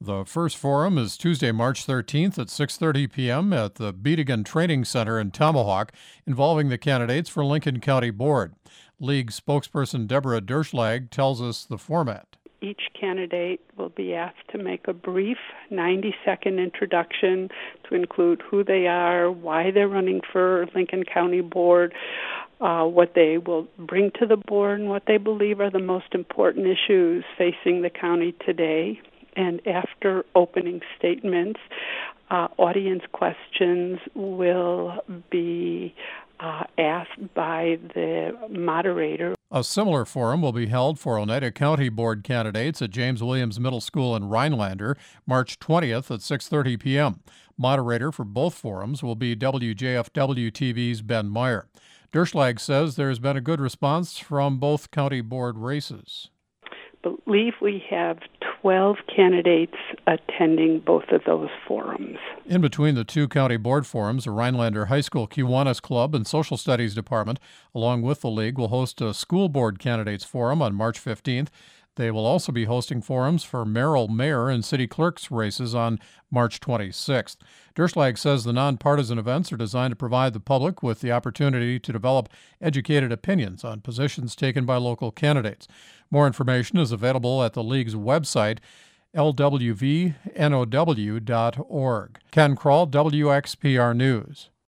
The first forum is Tuesday, March 13th at 6:30 p.m. at the Beedigan Training Center in Tomahawk, involving the candidates for Lincoln County Board. League spokesperson Deborah Derschlag tells us the format. Each candidate will be asked to make a brief 90-second introduction to include who they are, why they're running for Lincoln County Board, what they will bring to the board, and what they believe are the most important issues facing the county today. And after opening statements, audience questions will be asked by the moderator. A similar forum will be held for Oneida County Board candidates at James Williams Middle School in Rhinelander, March 20th at 6:30 p.m. Moderator for both forums will be WJFW TV's Ben Meyer. Derschlag says there has been a good response from both county board races. I believe we have 12 candidates attending both of those forums. In between the two county board forums, the Rhinelander High School Kiwanis Club and Social Studies Department, along with the league, will host a school board candidates forum on March 15th. They will also be hosting forums for mayoral mayor and city clerks races on March 26th. Derschlag says the nonpartisan events are designed to provide the public with the opportunity to develop educated opinions on positions taken by local candidates. More information is available at the league's website, lwvnow.org. Ken Kroll, WXPR News.